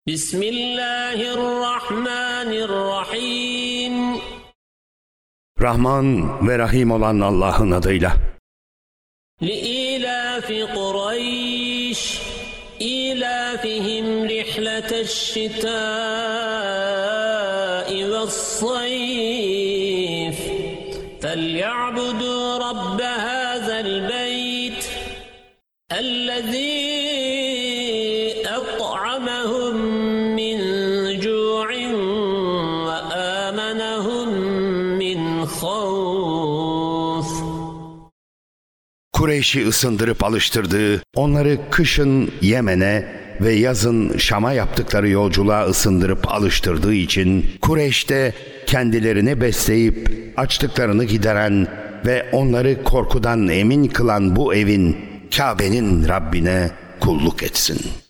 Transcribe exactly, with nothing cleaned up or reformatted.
Bismillahirrahmanirrahim. Rahman ve Rahim olan Allah'ın adıyla. لِإِيلَافِ قُرَيْشٍ إِيلَافِهِمْ رِحْلَةَ الشِّتَاءِ وَالصَّيْفِ فَلْيَعْبُدُوا رَبَّ هَذَا الْبَيْتِ الَّذِي أَطْعَمَهُم مِّن جُوعٍ وَآمَنَهُم مِّنْ خَوْفٍ. Kureyş'i ısındırıp alıştırdığı, onları kışın Yemen'e ve yazın Şam'a yaptıkları yolculuğa ısındırıp alıştırdığı için Kureyş'te kendilerini besleyip açlıklarını gideren ve onları korkudan emin kılan bu evin, Kabe'nin Rabbine kulluk etsin.